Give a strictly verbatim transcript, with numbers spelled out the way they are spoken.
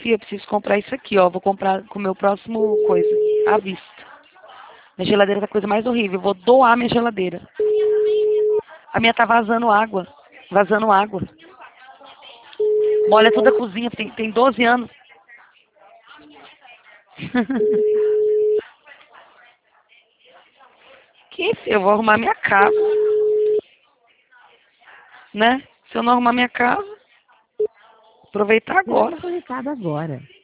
Fih, eu preciso comprar isso aqui, ó. Vou comprar com o meu próximo coisa, à vista. Minha geladeira tá a coisa mais horrível. Eu vou doar minha geladeira. A minha tá vazando água. Vazando água. Molha toda a cozinha. Tem, tem doze anos. Que filho, eu vou arrumar minha casa. Né? Se eu não arrumar minha casa, aproveitar agora. Será conectado agora.